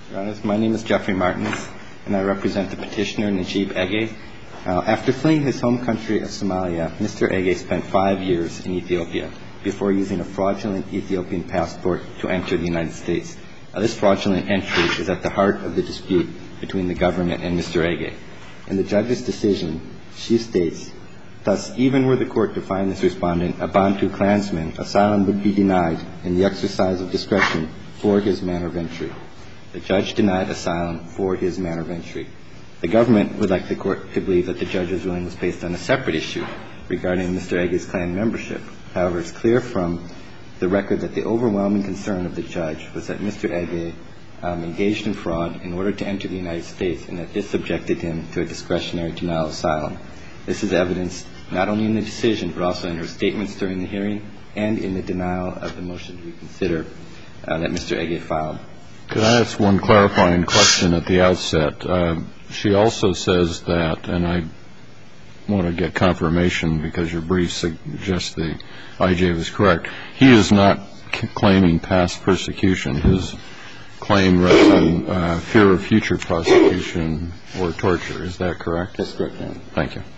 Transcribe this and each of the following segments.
Your Honor, my name is Jeffrey Martins, and I represent the petitioner Najib Ege. After fleeing his home country of Somalia, Mr. Ege spent 5 years in Ethiopia before using a fraudulent Ethiopian passport to enter the United States. This fraudulent entry is at the heart of the dispute between the government and Mr. Ege. In the judge's decision, she states, thus, even were the court to find this respondent a Bantu clansman, asylum would be denied in the exercise of discretion for his manner of entry. The judge denied asylum for his manner of entry. The government would like the court to believe that the judge's ruling was based on a separate issue regarding Mr. Ege's clan membership. However, it's clear from the record that the overwhelming concern of the judge was that Mr. Ege engaged in fraud in order to enter the United States, and that this subjected him to a discretionary denial of asylum. This is evidenced not only in the decision, but also in her statements during the hearing and in the denial of the motion to reconsider that Mr. Ege filed. Could I ask one clarifying question at the outset? She also says that, and I want to get confirmation because your brief suggests the IJ was correct, he is not claiming past persecution. His claim rests on fear of future prosecution or torture. Is that correct? That's correct, Your Honor. Thank you.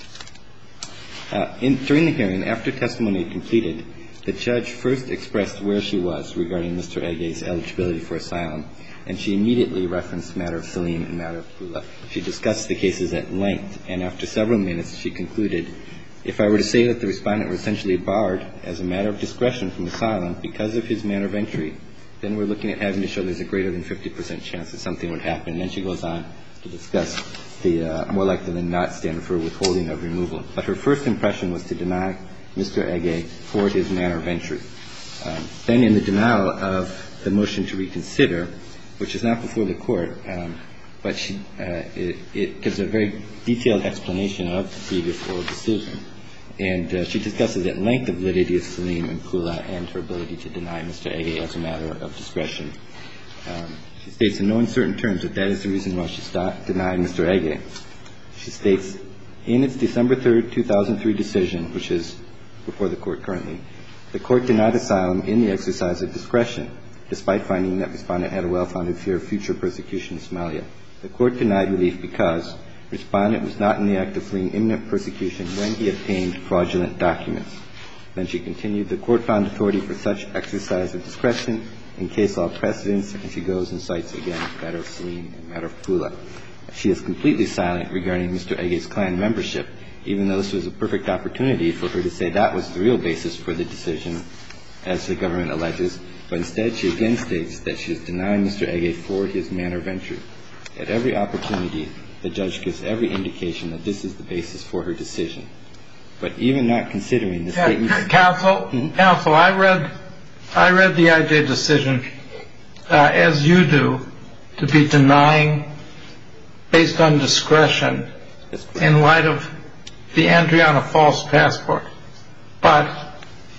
During the hearing, after testimony completed, the judge first expressed where she was regarding Mr. Ege's eligibility for asylum, and she immediately referenced the matter of Salim and the matter of Pula. She discussed the cases at length, and after several minutes, she concluded, if I were to say that the respondent were essentially barred as a matter of discretion from asylum because of his manner of entry, then we're looking at having to show there's a greater than 50% chance that something would happen. And then she goes on to discuss the more likely than not standard for withholding of removal. But her first impression was to deny Mr. Ege for his manner of entry. Then in the denial of the motion to reconsider, which is not before the court, but it gives a very detailed explanation of the previous oral decision. And she discusses at length the validity of Salim and Pula and her ability to deny Mr. Ege as a matter of discretion. She states in no uncertain terms that that is the reason why she denied Mr. Ege. She states, in its December 3rd, 2003 decision, which is before the court currently, the court denied asylum in the exercise of discretion, despite finding that respondent had a well-founded fear of future persecution in Somalia. The court denied relief because respondent was not in the act of fleeing imminent persecution when he obtained fraudulent documents. Then she continued, the court found authority for such exercise of discretion in case law precedents, and she goes and cites again the matter of Salim and the matter of Pula. She is completely silent regarding Mr. Ege's clan membership, even though this was a perfect opportunity for her to say that was the real basis for the decision, as the government alleges. But instead, she again states that she is denying Mr. Ege for his manner of entry. At every opportunity, the judge gives every indication that this is the basis for her decision. But even not considering the statement... Counsel, I read the IJ decision, as you do, to be denying based on discretion in light of the entry on a false passport. But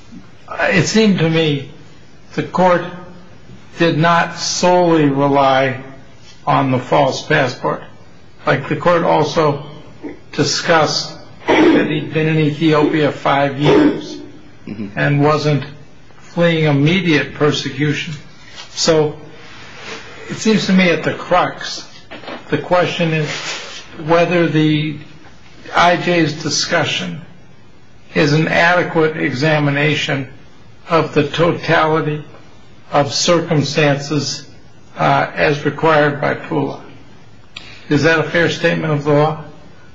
it seemed to me the court did not solely rely on the false passport. Like, the court also discussed that he'd been in Ethiopia 5 years and wasn't fleeing immediate persecution. So it seems to me at the crux, the question is whether the IJ's discussion is an adequate examination of the totality of circumstances as required by Pula. Is that a fair statement of the law?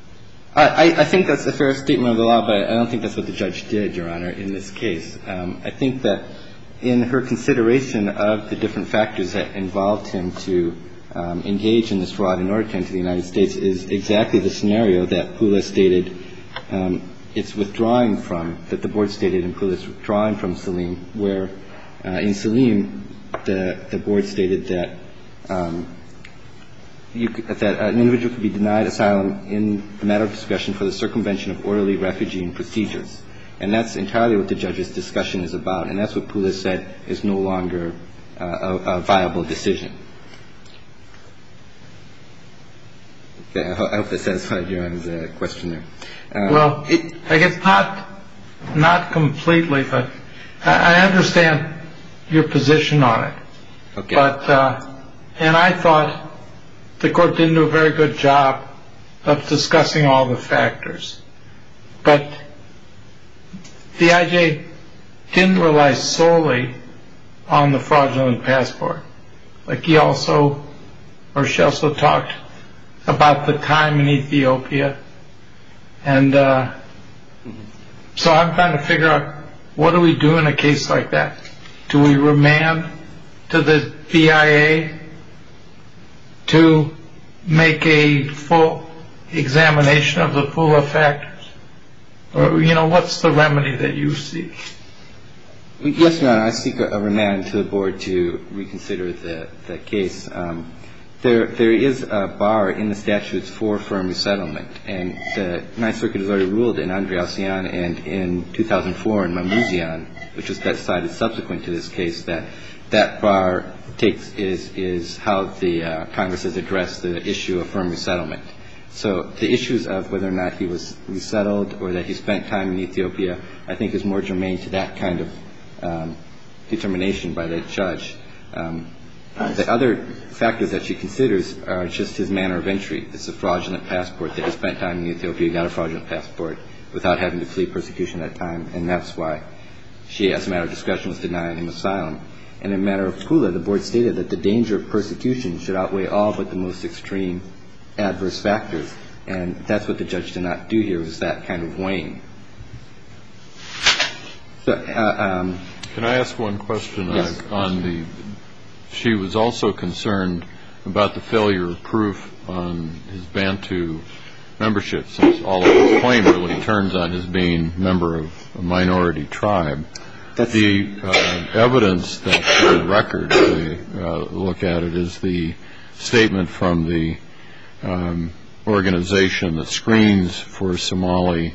I think that's a fair statement of the law, but I don't think that's what the judge did, Your Honor, in this case. I think that in her consideration of the different factors that involved him to engage in this fraud in order to enter the United States is exactly the scenario that Pula stated it's withdrawing from, that the board stated in Pula it's withdrawing from Salim, where in Salim the board stated that that an individual could be denied asylum in the matter of discretion for the circumvention of orderly refugee procedures. And that's entirely what the judge's discussion is about. And that's what Pula said is no longer a viable decision. Okay, I hope that satisfied Your Honor's question there. Well, I guess not completely, but I understand your position on it. Okay. But And I thought the court didn't do a very good job of discussing all the factors. But the IJ didn't rely solely on the fraudulent passport. Like he also, or she also talked about the time in Ethiopia. And so I'm trying to figure out, what do we do in a case like that? Do we remand to the BIA to make a full examination of the PULA factors? Or, what's the remedy that you seek? Yes, Your Honor, I seek a remand to the board to reconsider the case. There is a bar in the statutes for firm resettlement, and the Ninth Circuit has already ruled in Andreassian and in 2004 in Mamouzian, which was decided subsequent to this case, that bar is how the Congress has addressed the issue of firm resettlement. So the issues of whether or not he was resettled or that he spent time in Ethiopia, I think, is more germane to that kind of determination by the judge. The other factors that she considers are just his manner of entry. It's a fraudulent passport, that he spent time in Ethiopia, got a fraudulent passport without having to flee persecution at that time, and that's why she, as a matter of discretion, was denying him asylum. And in a matter of PULA, the board stated that the danger of persecution should outweigh all but the most extreme adverse factors, and that's what the judge did not do here, was that kind of weighing. Can I ask one question? Yes. She was also concerned about the failure of proof on his Bantu membership, since all of his claim really turns on his being a member of a minority tribe. The evidence that's in the record, we look at it, is the statement from the organization that screens for Somali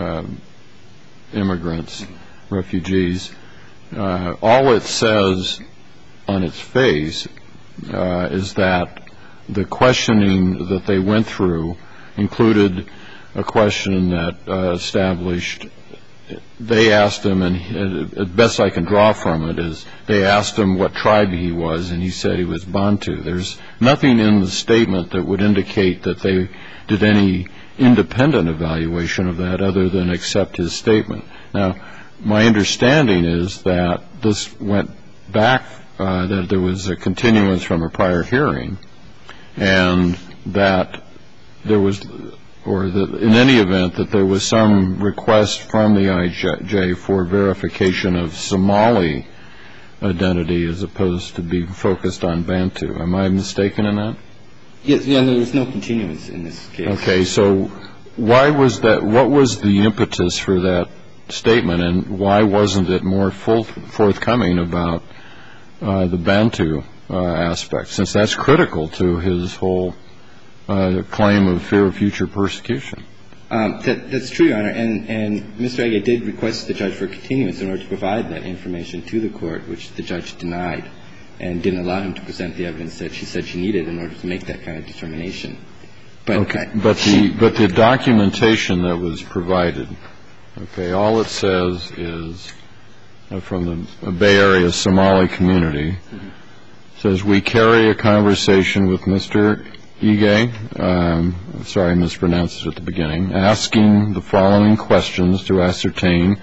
immigrants, refugees. All it says on its face is that the questioning that they went through included a question that established, they asked him, and the best I can draw from it is they asked him what tribe he was, and he said he was Bantu. There's nothing in the statement that would indicate that they did any independent evaluation of that other than accept his statement. Now, my understanding is that this went back, that there was a continuance from a prior hearing, and that there was, or that in any event, that there was some request from the IJ for verification of Somali identity as opposed to being focused on Bantu. Am I mistaken in that? Yes, there was no continuance in this case. Okay, so why was that? What was the impetus for that statement, and why wasn't it more forthcoming about the Bantu aspect, since that's critical to his whole claim of fear of future persecution? That's true, Your Honor, and Mr. Ege did request the judge for continuance in order to provide that information to the court, which the judge denied and didn't allow him to present the evidence that she said she needed in order to make that kind of determination. But the documentation that was provided, okay, all it says is from the Bay Area Somali community, says we carry a conversation with Mr. Ege, sorry I mispronounced it at the beginning, asking the following questions to ascertain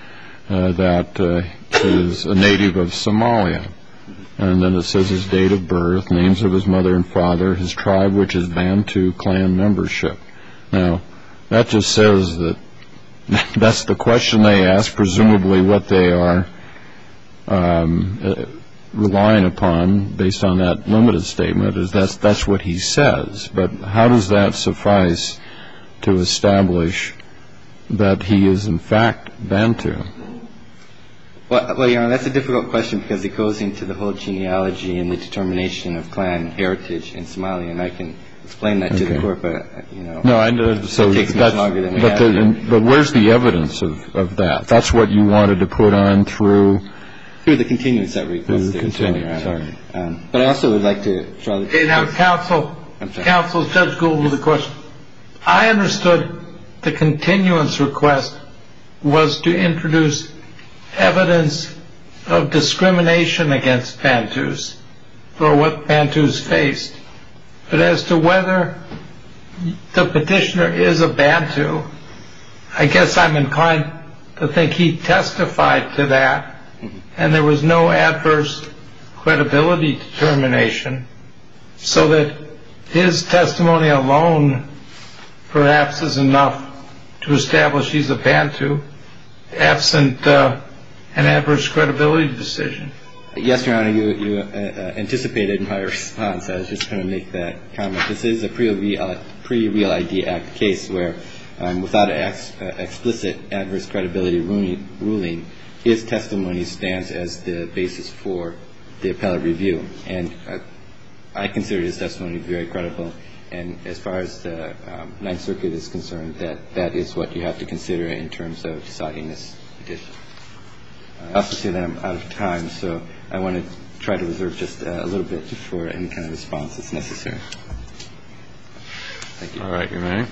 that he is a native of Somalia. And then it says his date of birth, names of his mother and father, his tribe, which is Bantu clan membership. Now, that just says that that's the question they ask, presumably what they are relying upon based on that limited statement is that's what he says. But how does that suffice to establish that he is in fact Bantu? Well, Your Honor, that's a difficult question because it goes into the whole genealogy and the determination of clan heritage in Somalia, and I can explain that to the court, but, No, I know. So it takes much longer than we have. But where's the evidence of that? That's what you wanted to put on through the continuance that we requested. Sorry. But I also would like to draw the attention. Now, counsel, Judge Gould with a question. I understood the continuance request was to introduce evidence of discrimination against Bantus for what Bantus faced. But as to whether the petitioner is a Bantu, I guess I'm inclined to think he testified to that, and there was no adverse credibility determination, so that his testimony alone perhaps is enough to establish he's a Bantu, absent an adverse credibility decision. Yes, Your Honor, you anticipated my response. I was just going to make that comment. This is a pre-Real ID Act case where, without an explicit adverse credibility ruling, his testimony stands as the basis for the appellate review. And I consider his testimony very credible. And as far as the Ninth Circuit is concerned, that is what you have to consider in terms of deciding this petition. I also see that I'm out of time, so I want to try to reserve just a little bit for any kind of response that's necessary. Thank you. All right, you may.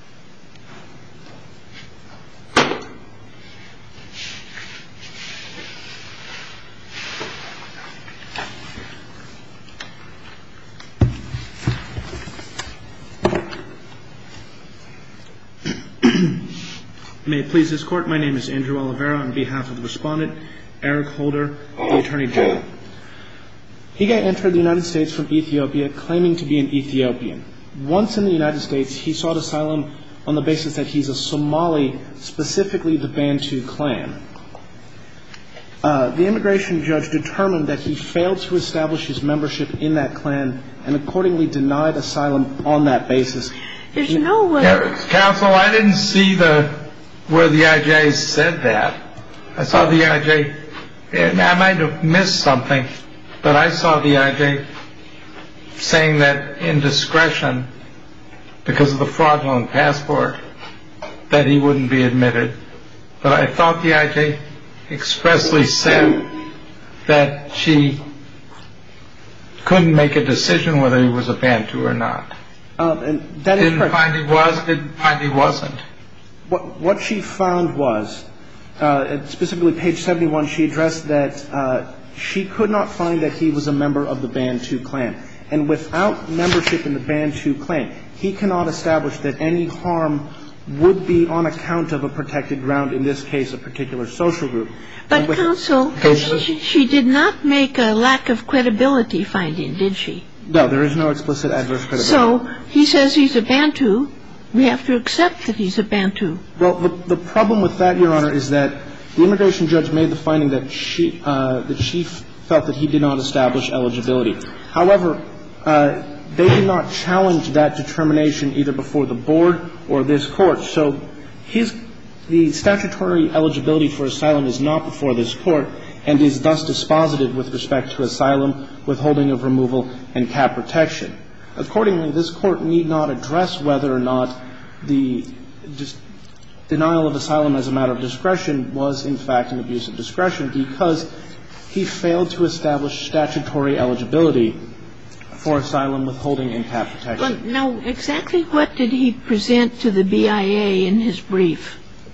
May it please this Court, my name is Andrew Oliveira on behalf of the Respondent, Eric Holder, the Attorney General. Higa entered the United States from Ethiopia claiming to be an Ethiopian. Once in the United States, he sought asylum on the basis that he's a Somali, specifically the Bantu clan. The immigration judge determined that he failed to establish his membership in that clan and accordingly denied asylum on that basis. There's no way. Counsel, I didn't see where the IJ said that. I saw the IJ, and I might have missed something, but I saw the IJ saying that in discretion, because of the fraudulent passport, that he wouldn't be admitted. But I thought the IJ expressly said that she couldn't make a decision whether he was a Bantu or not. And that is didn't find he was, didn't find he wasn't. What she found was, specifically page 71, she addressed that she could not find that he was a member of the Bantu clan. And without membership in the Bantu clan, he cannot establish that any harm would be on account of a protected ground, in this case, a particular social group. But, counsel, she did not make a lack of credibility finding, did she? No, there is no explicit adverse credibility. So he says he's a Bantu. We have to accept that he's a Bantu. Well, the problem with that, Your Honor, is that the immigration judge made the finding that she felt that he did not establish eligibility. However, they did not challenge that determination either before the board or this court. So the statutory eligibility for asylum is not before this court and is thus dispositive with respect to asylum, withholding of removal, and cap protection. Accordingly, this court need not address whether or not the denial of asylum as a matter of discretion was, in fact, an abuse of discretion because he failed to establish statutory eligibility for asylum, withholding, and cap protection. Well, now, exactly what did he present to the BIA in his brief?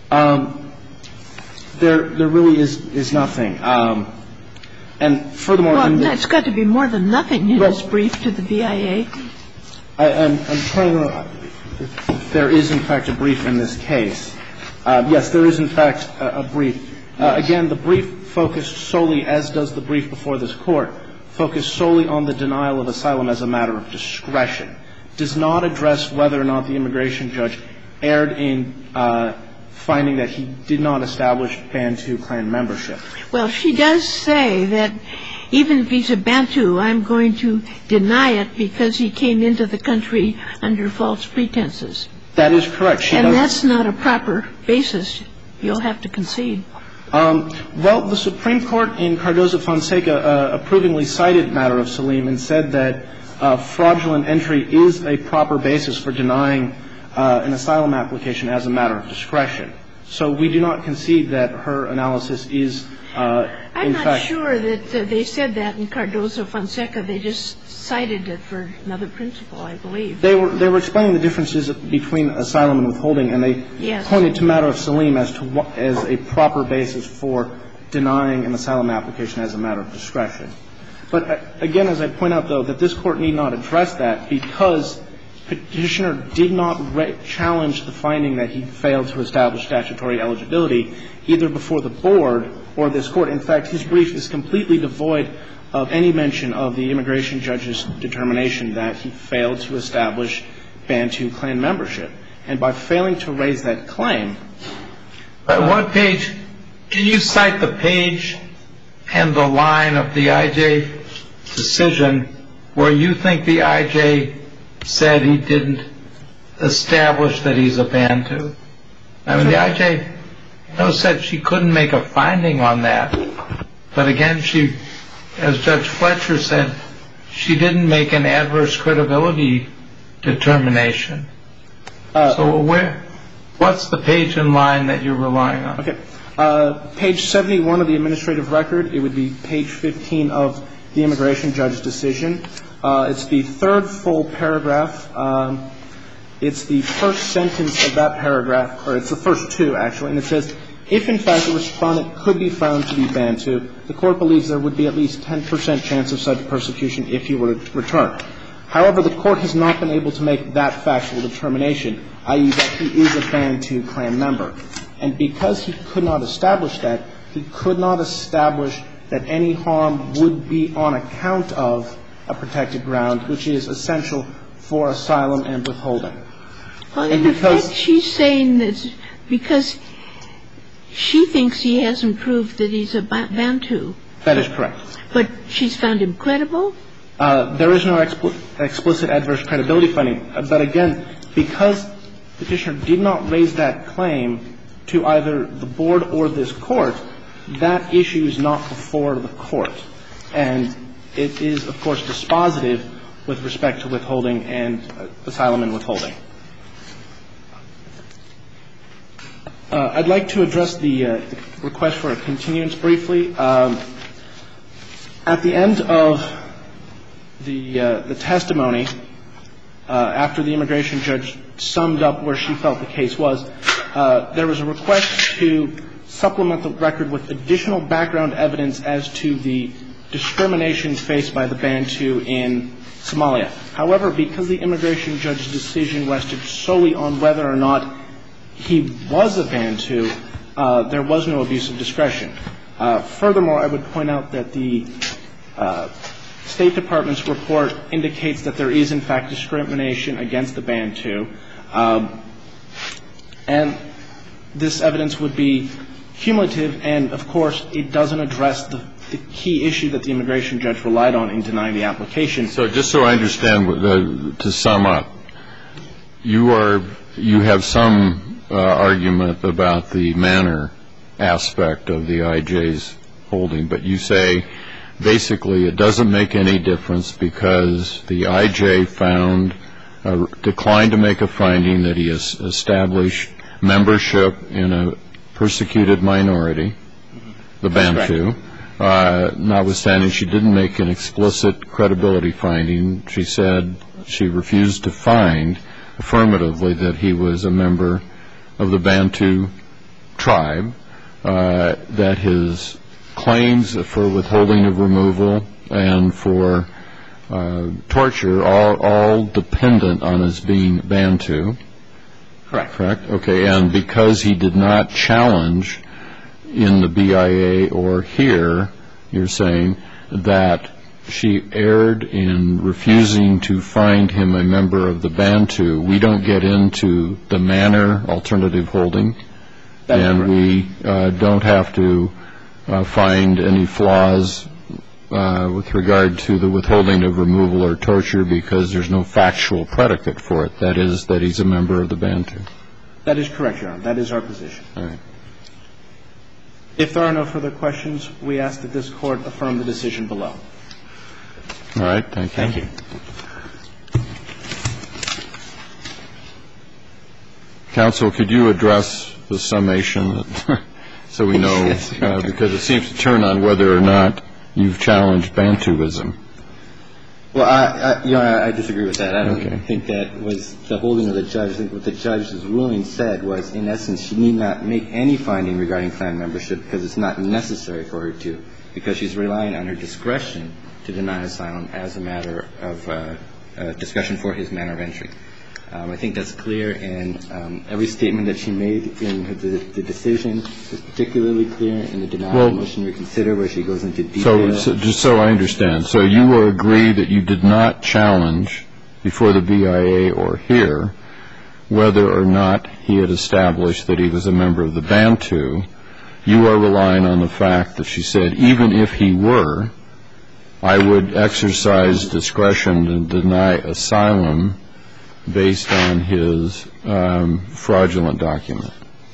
There really is nothing. And furthermore, well, it's got to be more than nothing in his brief to the BIA. I'm trying to if there is, in fact, a brief in this case. Yes, there is, in fact, a brief. Again, the brief focused solely, as does the brief before this court, focused solely on the denial of asylum as a matter of discretion. Does not address whether or not the immigration judge erred in finding that he did not establish Bantu clan membership. Well, she does say that even if he's a Bantu, I'm going to deny it because he came into the country under false pretenses. That is correct. And that's not a proper basis. You'll have to concede. Well, the Supreme Court in Cardozo-Fonseca approvingly cited matter of Salim and said that fraudulent entry is a proper basis for denying an asylum application as a matter of discretion. So we do not concede that her analysis is, I'm not sure that they said that in Cardozo-Fonseca. They just cited it for another principle, I believe. They were explaining the differences between asylum and withholding, and they pointed to matter of Salim as a proper basis for denying an asylum application as a matter of discretion. But again, as I point out, though, that this Court need not address that because Petitioner did not challenge the finding that he failed to establish statutory eligibility either before the Board or this Court. In fact, his brief is completely devoid of any mention of the immigration judge's determination that he failed to establish Bantu clan membership. And by failing to raise that claim... What page? Can you cite the page and the line of the I.J. decision where you think the I.J. said he didn't establish that he's a Bantu? I mean, the I.J. said she couldn't make a finding on that. But again, she, as Judge Fletcher said, she didn't make an adverse credibility determination. So what's the page and line that you're relying on? Okay. Page 71 of the administrative record, it would be page 15 of the immigration judge's decision. It's the third full paragraph. It's the first sentence of that paragraph, or it's the first two, actually. And it says, if in fact the respondent could be found to be Bantu, the Court believes there would be at least 10% chance of such persecution if he were to return. However, the Court has not been able to make that factual determination, i.e. that he is a Bantu clan member. And because he could not establish that, he could not establish that any harm would be on account of a protected ground, which is essential for asylum and withholding. Well, in effect, she's saying that because she thinks he hasn't proved that he's a Bantu. That is correct. But she's found him credible? There is no explicit adverse credibility finding. But again, because Petitioner did not raise that claim to either the Board or this Court, that issue is not before the Court. And it is, of course, dispositive with respect to withholding and asylum and withholding. I'd like to address the request for a continuance briefly. At the end of the testimony, after the immigration judge summed up where she felt the case was, there was a request to supplement the record with additional background evidence as to the discrimination faced by the Bantu in Somalia. However, because the immigration judge's decision rested solely on whether or not he was a Bantu, there was no abuse of discretion. Furthermore, I would point out that the State Department's report indicates that there is, in fact, discrimination against the Bantu. And this evidence would be cumulative, and, of course, it doesn't address the key issue that the immigration judge relied on in denying the application. So just so I understand, to sum up, you have some argument about the manner aspect of the IJ's holding, but you say basically it doesn't make any difference because the IJ declined to make a finding that he has established membership in a persecuted minority, the Bantu. Notwithstanding, she didn't make an explicit credibility finding. She said she refused to find affirmatively that he was a member of the Bantu tribe, that his claims for withholding of removal and for torture are all dependent on his being Bantu. Correct? Okay. And because he did not challenge in the BIA or here, you're saying that she erred in refusing to find him a member of the Bantu. We don't get into the manner alternative holding, and we don't have to find any flaws with regard to the withholding of removal or torture because there's no factual predicate for it. That is, that he's a member of the Bantu. That is correct, Your Honor. That is our position. All right. If there are no further questions, we ask that this Court affirm the decision below. All right. Thank you. Thank you. Counsel, could you address the summation so we know, because it seems to turn on whether or not you've challenged Bantuism. Well, I disagree with that. I don't think that was the holding of the judge. I think what the judge's ruling said was, in essence, she need not make any finding regarding clan membership because it's not necessary for her to, because she's relying on her discretion to deny asylum as a matter of discussion for his manner of entry. I think that's clear in every statement that she made in the decision. It's particularly clear in the denial motion to reconsider, where she goes into detail. So just so I understand, so you will agree that you did not challenge before the BIA or here whether or not he had established that he was a member of the Bantu. You are relying on the fact that she said, even if he were, I would exercise discretion to deny asylum based on his fraudulent document.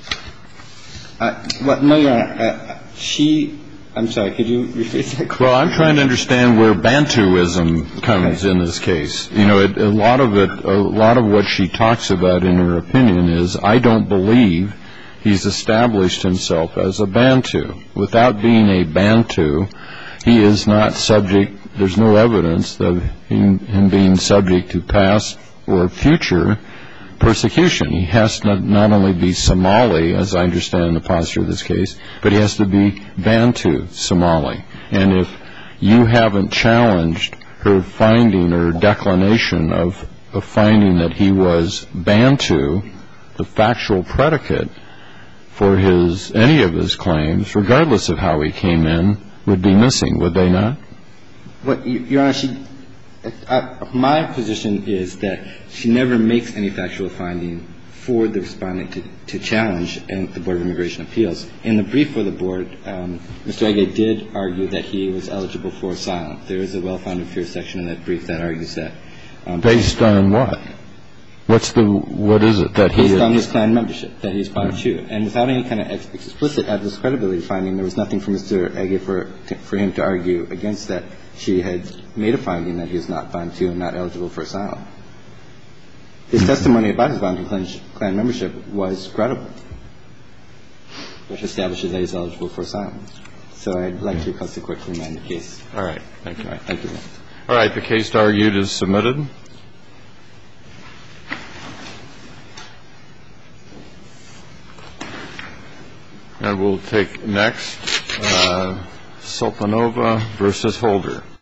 No, Your Honor. I'm sorry, could you rephrase that question? Well, I'm trying to understand where Bantuism comes in this case. You know, a lot of what she talks about in her opinion is, I don't believe he's established himself as a Bantu. Without being a Bantu, he is not subject, there's no evidence of him being subject to past or future persecution. He has to not only be Somali, as I understand the posture of this case, but he has to be Bantu Somali. And if you haven't challenged her finding or declination of finding that he was Bantu, the factual predicate for any of his claims, regardless of how he came in, would be missing, would they not? Well, Your Honor, my position is that she never makes any factual finding for the respondent to challenge at the Board of Immigration Appeals. In the brief for the Board, Mr. Ege did argue that he was eligible for asylum. There is a well-founded fear section in that brief that argues that. Based on what? What is it that he is? Based on his clan membership, that he's Bantu. And without any kind of explicit adverse credibility finding, there was nothing for Mr. Ege for him to argue against that. She had made a finding that he is not Bantu and not eligible for asylum. His testimony about his Bantu clan membership was credible, which establishes that he's eligible for asylum. So I'd like to request a quick remand of the case. All right. Thank you. All right. Thank you. All right. The case argued is submitted. And we'll take next Sultanova versus Holder.